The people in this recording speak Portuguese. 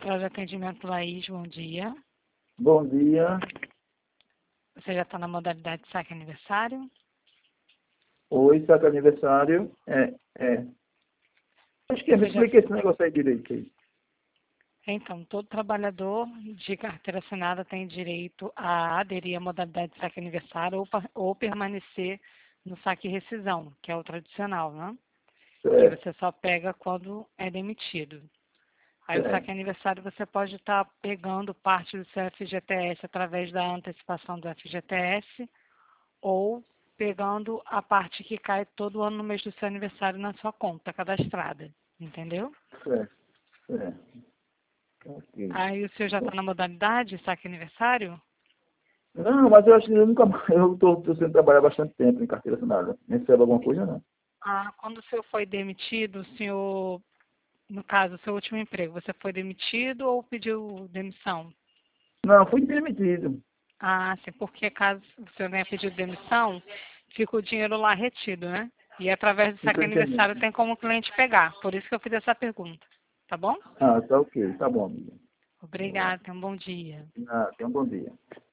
Central de Atendimento Laís, bom dia. Bom dia. Você já está na modalidade saque aniversário? Oi, saca aniversário. Acho que me Você já... explica esse negócio aí direito aí. Então, todo trabalhador de carteira assinada tem direito a aderir à modalidade saque aniversário ou permanecer no saque rescisão, que é o tradicional, né? Que Certo, você só pega quando é demitido. Aí o certo. saque aniversário você pode estar pegando parte do seu FGTS através da antecipação do FGTS ou pegando a parte que cai todo ano no mês do seu aniversário na sua conta cadastrada, entendeu? Certo, certo. Ok. Aí o senhor já está na modalidade saque aniversário? Não, mas eu acho que eu nunca mais. Eu estou sendo trabalhar bastante tempo em carteira assinada. Recebe alguma coisa, não? Ah, quando o senhor foi demitido, o senhor, no caso, o seu último emprego, você foi demitido ou pediu demissão? Não, fui demitido. Ah, sim, porque caso o senhor tenha pedido demissão, fica o dinheiro lá retido, né? E através do saque Estou entendendo. aniversário tem como o cliente pegar. Por isso que eu fiz essa pergunta. Tá bom? Ah, tá ok. Tá bom, amiga. Obrigada, tenha um bom dia. Ah, tenha um bom dia.